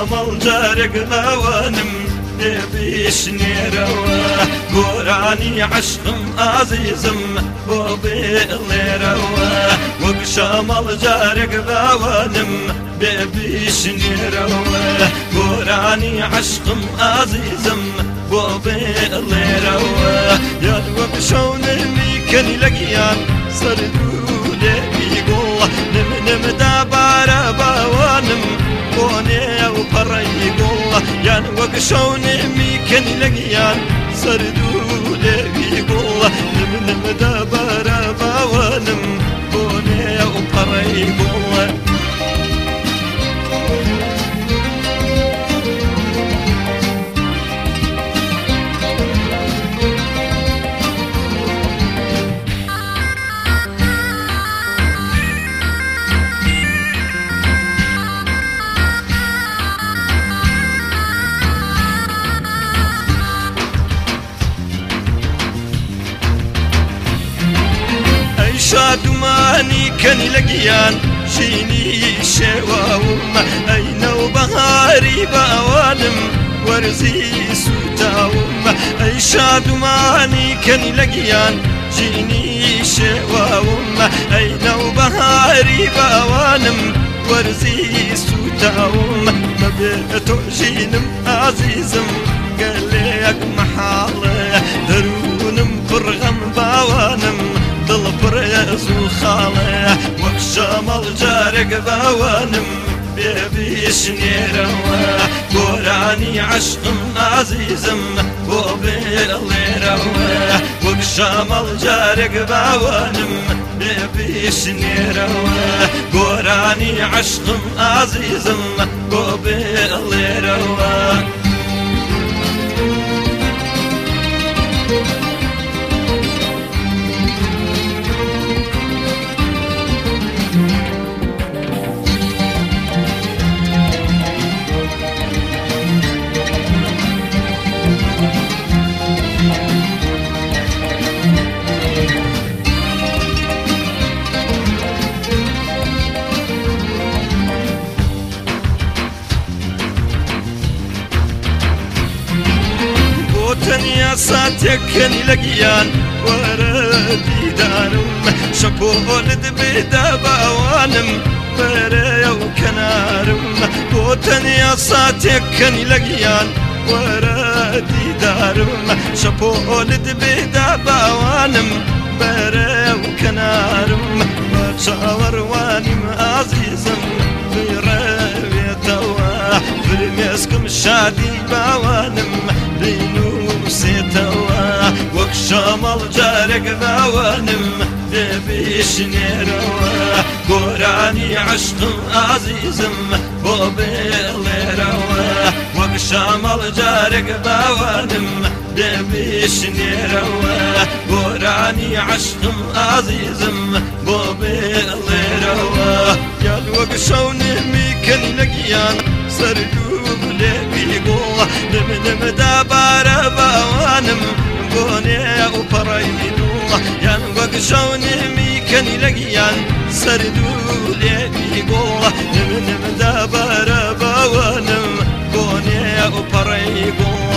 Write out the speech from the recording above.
شامل جارك لوانم بيشنيروا قراني عشقم عزيزم وبيليروا وشامل جارك لوانم بيشنيروا قراني عشقم عزيزم وبيليروا يا وبشون ميكن لقيان سردولي بيقول نم دابار بوانم بوني وبريقول يان وقشوني ميكن لقيان سردولي بيقول نم دابار بوانم بوني وبريقول شادماني كان لقيان شيني شواوم أين وبهاري بأوانم ورزي سوتاوم أي شادماني كان لقيان شيني شواوم أين وبهاري بأوانم ورزي سوتاوم ما بيتو جينم عزيزم قال لي محالة درونم فرغم باوانم دل برز وخاله وشامل جارك بوانم بيشنيروا قراني عشقم عزيزم وبيليروا وشامل جارك بوانم بيشنيروا قراني عشقم عزيزم وبيليروا يا ساتك لقيان وردي دارم شبول دبدا بوانم بريا وكنارم بوتن يا ساتك لقيان وردي دارم شبول دبدا بوانم بريا وكنارم وشاور وانم عزيزم بريا توا برميسكم شادي بوانم بينو سيتوا وكشامل جارك بوانم بيشنيروا قراني عشق عزيزم وبيليروا وكشامل جارك بوانم بيشنيروا قراني عشق عزيزم وبيليروا يا وكشوني ميكن لقيان سردولي بيقول نم دابار بوانم بوني وبريقول يان وقشوني ميكن لقيان سردولي بيقول نم دابار بوانم بوني وبريقول